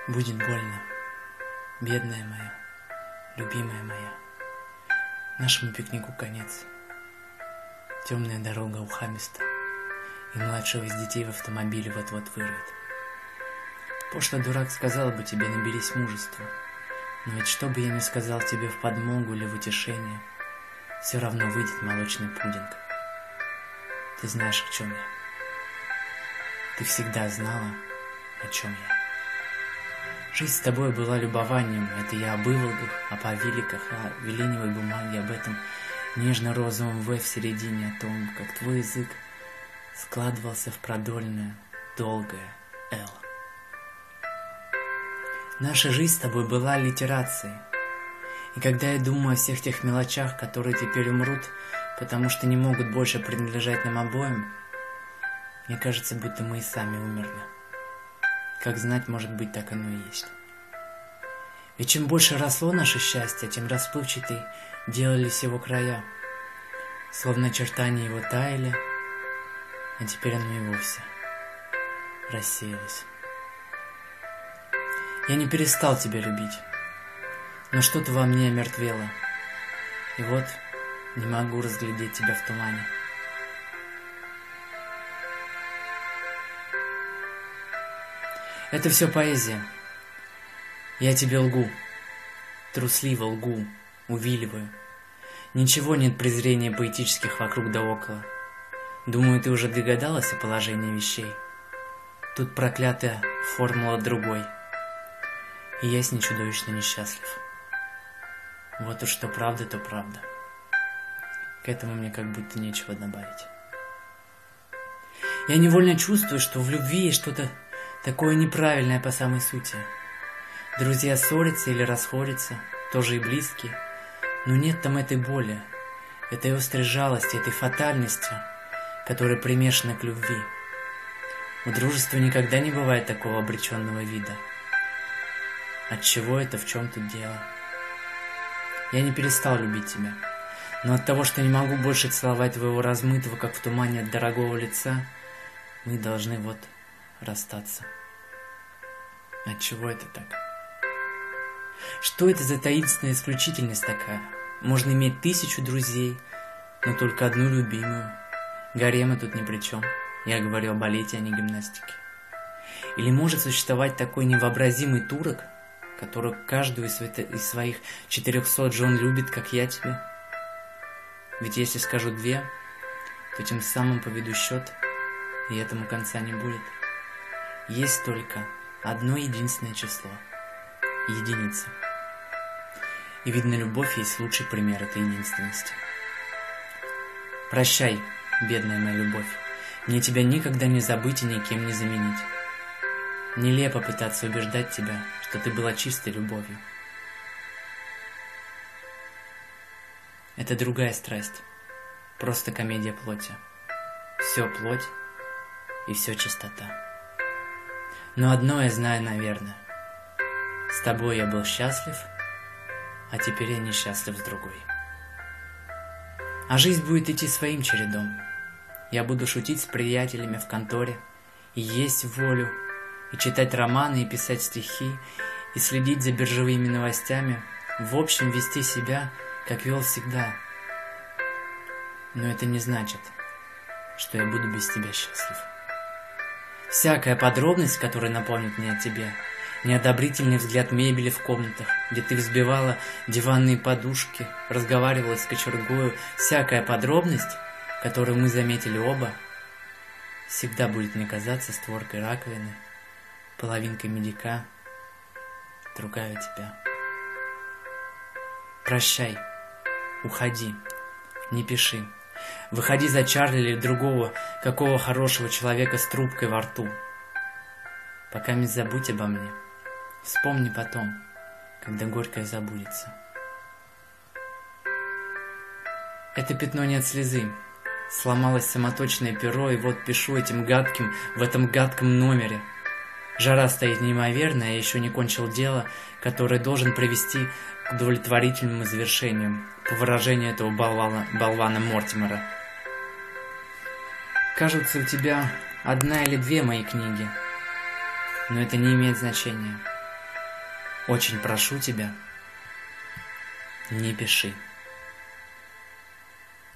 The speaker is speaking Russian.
Будет больно, бедная моя, любимая моя. Нашему пикнику конец. Темная дорога ухабиста, и младшего из детей в автомобиле вот-вот вырвет. Пошлый дурак сказал бы тебе: наберись мужества. Но ведь что бы я ни сказал тебе в подмогу или в утешение, все равно выйдет молочный пудинг. Ты знаешь, о чем я. Ты всегда знала, о чем я. Жизнь с тобой была любованием. Это я об Иволгах, о повиликах, о веленевой бумаге, об этом нежно-розовом «В» в середине, о том, как твой язык складывался в продольное, долгое «Л». Наша жизнь с тобой была аллитерацией. И когда я думаю о всех тех мелочах, которые теперь умрут, потому что не могут больше принадлежать нам обоим, мне кажется, будто мы и сами умерли. Как знать, может быть, так оно и есть. Ведь чем больше росло наше счастье, тем расплывчатой делались его края. Словно очертания его таяли, а теперь оно и вовсе рассеялось. Я не перестал тебя любить, но что-то во мне омертвело. И вот не могу разглядеть тебя в тумане. Это все поэзия. Я тебе лгу, трусливо лгу, увиливаю. Ничего нет презрения поэтических вокруг да около. Думаю, ты уже догадалась о положении вещей. Тут проклятая формула другой. И я с ней чудовищно несчастлив. Вот уж что правда, то правда. К этому мне как будто нечего добавить. Я невольно чувствую, что в любви есть что-то такое неправильное по самой сути. Друзья ссорятся или расходятся, тоже и близкие, но нет там этой боли, этой острой жалости, этой фатальности, которая примешана к любви. У дружества никогда не бывает такого обреченного вида. Отчего это, в чем тут дело? Я не перестал любить тебя, но от того, что не могу больше целовать твоего размытого, как в тумане от дорогого лица, мы должны вот расстаться. Отчего это так? Что это за таинственная исключительность такая? Можно иметь 1000 друзей, но только одну любимую. Гарема тут ни при чем. Я говорю о балете, а не гимнастике. Или может существовать такой невообразимый турок, который каждую из своих 400 жен любит, как я тебя? Ведь если скажу 2, то тем самым поведу счет, и этому конца не будет. Есть только одно единственное число — единица. И видно, любовь есть лучший пример этой единственности. Прощай, бедная моя любовь. Мне тебя никогда не забыть и никем не заменить. Нелепо пытаться убеждать тебя, что ты была чистой любовью. Это другая страсть, просто комедия плоти. Все плоть и все чистота. Но одно я знаю, наверное. С тобой я был счастлив, а теперь я несчастлив с другой. А жизнь будет идти своим чередом. Я буду шутить с приятелями в конторе, и есть волю, и читать романы, и писать стихи, и следить за биржевыми новостями, в общем, вести себя, как вел всегда. Но это не значит, что я буду без тебя счастлив. Всякая подробность, которая напомнит мне о тебе, неодобрительный взгляд мебели в комнатах, где ты взбивала диванные подушки, разговаривала с кочергою, всякая подробность, которую мы заметили оба, всегда будет мне казаться створкой раковины, половинкой медика, другая тебя. Прощай, уходи, не пиши. Выходи за Чарли или другого, какого хорошего человека с трубкой во рту. Пока не забудь обо мне. Вспомни потом, когда горькое забудется. Это пятно не от слезы. Сломалось самоточное перо, и вот пишу этим гадким, в этом гадком номере. Жара стоит неимоверная, я еще не кончил дело, которое должен привести к удовлетворительному завершению, по выражению этого болвана Мортимера. Кажется, у тебя 1 или 2 мои книги, но это не имеет значения. Очень прошу тебя, не пиши.